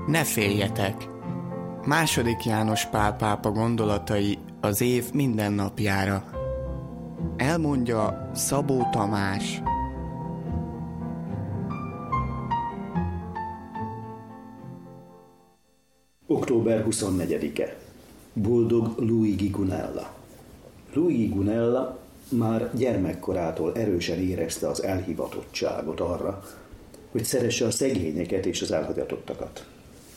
Ne féljetek! II. János Pál pápa gondolatai az év minden napjára. Elmondja Szabó Tamás. Október 24-e. Boldog Luigi Gunella. Luigi Gunella már gyermekkorától erősen érezte az elhivatottságot arra, hogy szeresse a szegényeket és az elhagyatottakat.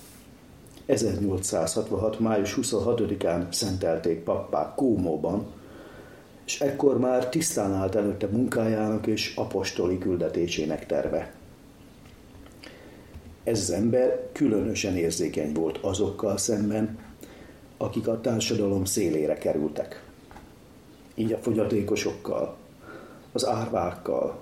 1866. május 26-án szentelték pappá Cómóban, és ekkor már tisztán állt előtte munkájának és apostoli küldetésének terve. Ez az ember különösen érzékeny volt azokkal szemben, akik a társadalom szélére kerültek. Így a fogyatékosokkal, az árvákkal.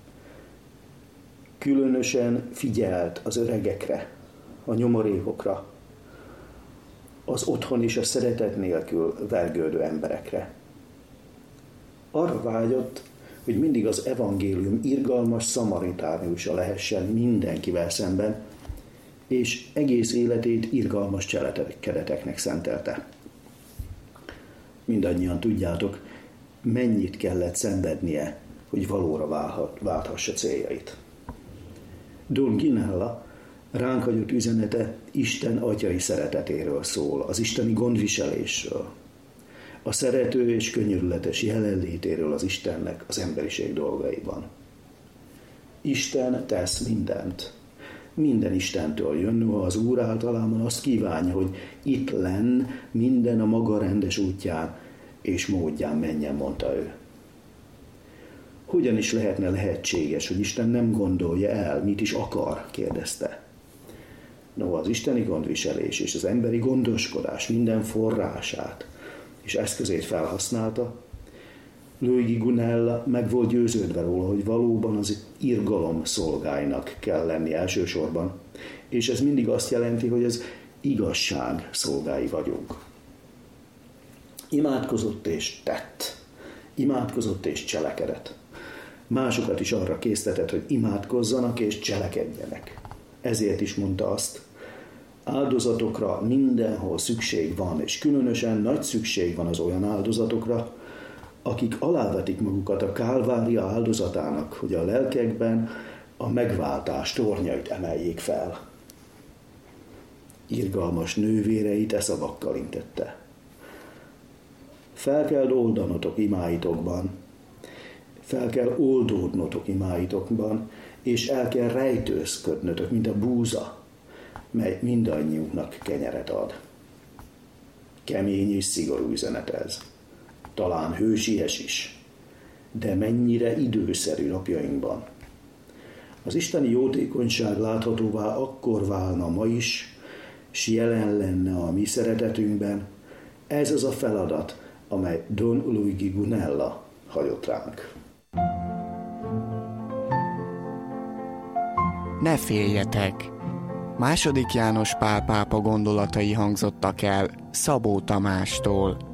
Különösen figyelt az öregekre, a nyomorékokra, az otthon és a szeretet nélkül vergődő emberekre. Arra vágyott, hogy mindig az evangélium irgalmas szamaritániusa lehessen mindenkivel szemben, és egész életét irgalmas cselekedeteknek szentelte. Mindannyian tudjátok, mennyit kellett szenvednie, hogy valóra válthassa céljait. Don Gunella ránk hagyott üzenete Isten atyai szeretetéről szól, az isteni gondviselésről, a szerető és könyörületes jelenlétéről az Istennek az emberiség dolgaiban. Isten tesz mindent. Minden Istentől jön, noha az Úr általában azt kívánja, hogy itt lenn minden a maga rendes útján és módján menjen, mondta ő. Hogyan is lehetne lehetséges, hogy Isten nem gondolja el, mit is akar, kérdezte. Noha az isteni gondviselés és az emberi gondoskodás minden forrását és eszközét felhasználta, Luigi Gunella meg volt győződve róla, hogy valóban az irgalom szolgáinak kell lenni elsősorban, és ez mindig azt jelenti, hogy az igazság szolgái vagyunk. Imádkozott és tett, imádkozott és cselekedett. Másokat is arra késztetett, hogy imádkozzanak és cselekedjenek. Ezért is mondta azt, áldozatokra mindenhol szükség van, és különösen nagy szükség van az olyan áldozatokra, akik alávetik magukat a Kálvária áldozatának, hogy a lelkekben a megváltás tornyait emeljék fel. Irgalmas nővéreit e szavakkal intette. Fel kell oldanotok imáitokban, fel kell oldódnotok imáitokban, és el kell rejtőzködnötök, mint a búza, mely mindannyiunknak kenyeret ad. Kemény és szigorú üzenet ez. Talán hősies is, de mennyire időszerű napjainkban. Az isteni jótékonyság láthatóvá akkor válna ma is, s jelen lenne a mi szeretetünkben. Ez az a feladat, amely Don Luigi Gunella hagyott ránk. Ne féljetek! II. János Pál pápa gondolatai hangzottak el Szabó Tamástól.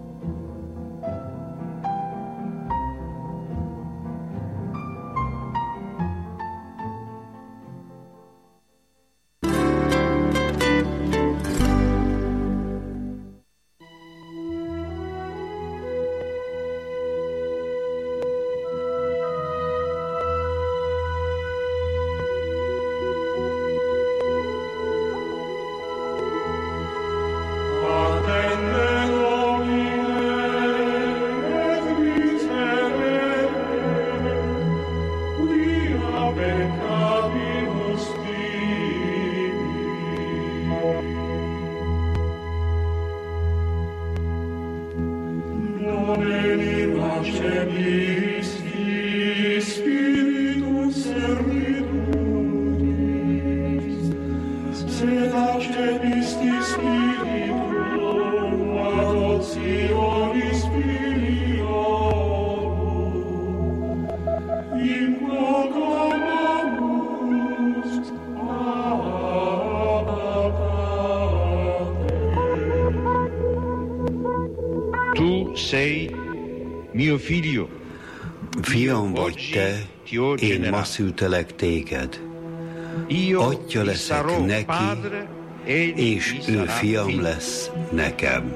Tu sei mio figlio. Fiam vagy te, én ma szültelek téged. Atya leszek neki, és ő fiam lesz nekem.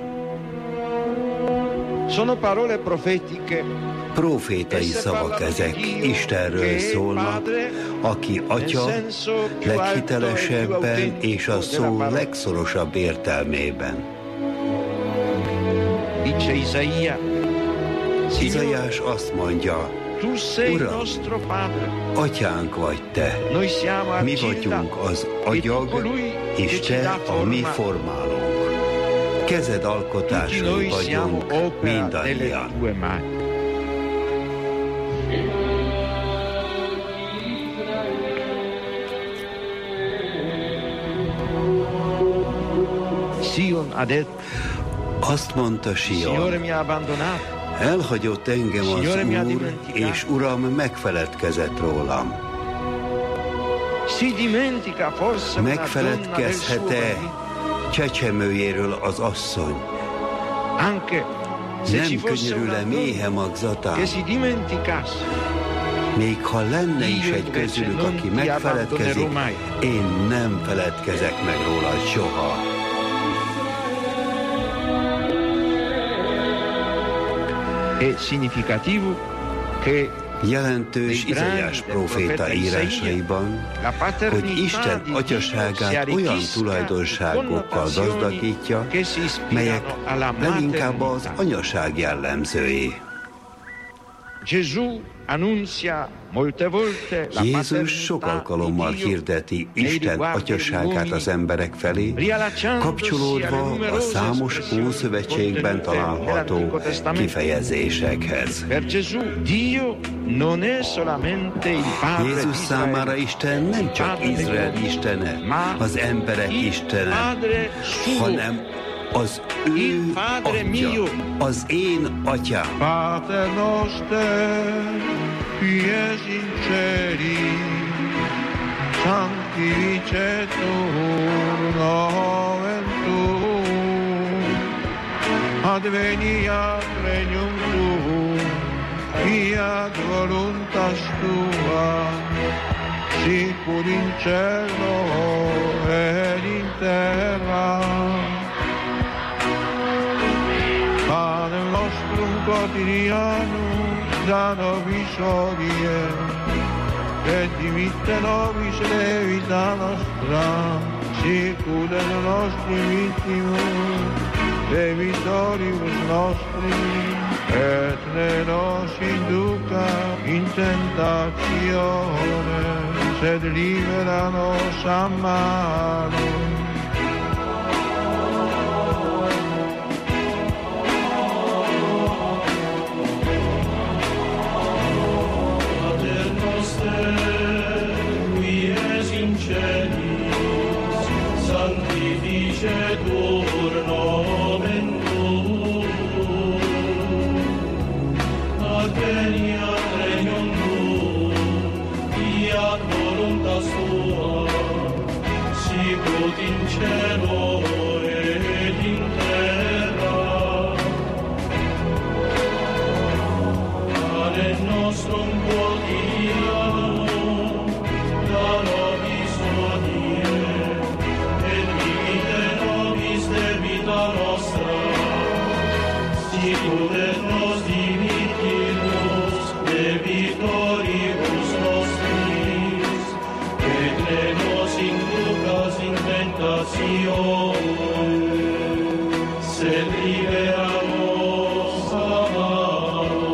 Profétai szavak ezek, Istenről szólnak, aki Atya leghitelesebben és a szó legszorosabb értelmében. Izaiás azt mondja, Uram, Atyánk vagy Te, mi vagyunk az agyag, és Te a mi formálónk. Kezed alkotásai vagyunk mindannyian. Azt mondta Sion, elhagyott engem az Úr, és Uram megfeledkezett rólam. Megfeledkezhet-e csecsemőjéről az asszony? Nem könyörül-e méhe magzatán? Még ha lenne is egy közülük, aki megfeledkezik, én nem feledkezek meg rólad soha. Jelentős Izaiás próféta írásaiban, hogy Isten atyaságát olyan tulajdonságokkal gazdagítja, melyek leginkább az anyaság jellemzői. Jézus sok alkalommal hirdeti Isten atyaságát az emberek felé, kapcsolódva a számos Ószövetségben található kifejezésekhez. Jézus számára Isten nem csak Izrael istene, az emberek istene, hanem az ő Atya, az én Atyám. Pater noster, qui es in celi, sanctificetur nomen tuum, adveniat regnum tuum, fiat voluntas tua, sicur in cielo et in terra. Panem nostrum quotidianum da nobis hodie, et dimitte nobis levita nostra, sicur et nostri vittimus, debitoribus nostri, et ne nos induca in tentatione, sed libera nos a malo. Sanctificetur nomen tuum, adveniat regnum tuum, fiat voluntas tua, sicut in cielo et in terra. Panem nostrum quotidianum da nobis hodie, debita nostra, sicur et nos dimittimus debitoribus nostris, et ne nos inducas in tentatione, sed libera nos a malo.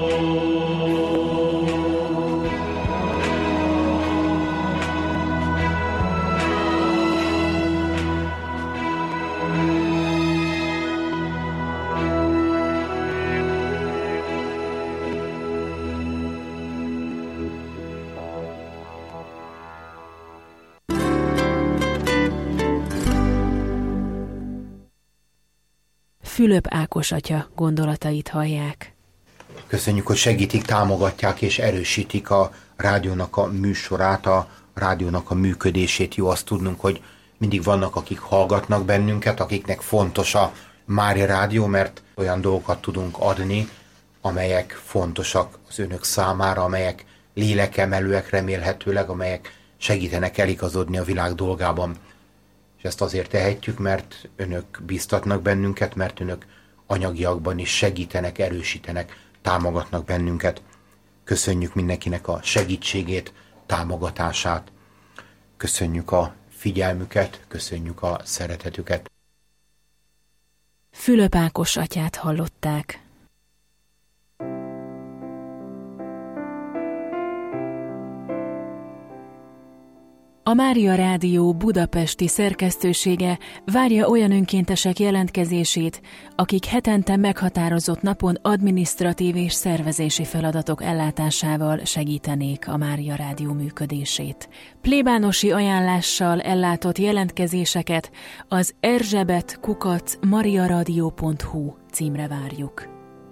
Fülöp Ákos atya gondolatait hallják. Köszönjük, hogy segítik, támogatják és erősítik a rádiónak a műsorát, a rádiónak a működését. Jó azt tudnunk, hogy mindig vannak, akik hallgatnak bennünket, akiknek fontos a Mária Rádió, mert olyan dolgokat tudunk adni, amelyek fontosak az önök számára, amelyek lélekemelőek remélhetőleg, amelyek segítenek eligazodni a világ dolgában. és ezt azért tehetjük, mert önök bíztatnak bennünket, mert önök anyagiakban is segítenek, erősítenek, támogatnak bennünket. Köszönjük mindenkinek a segítségét, támogatását. Köszönjük a figyelmüket, köszönjük a szeretetüket. Fülöp Ákos atyát hallották. A Mária Rádió budapesti szerkesztősége várja olyan önkéntesek jelentkezését, akik hetente meghatározott napon adminisztratív és szervezési feladatok ellátásával segítenék a Mária Rádió működését. Plébánosi ajánlással ellátott jelentkezéseket az erzsebet@mariaradio.hu címre várjuk.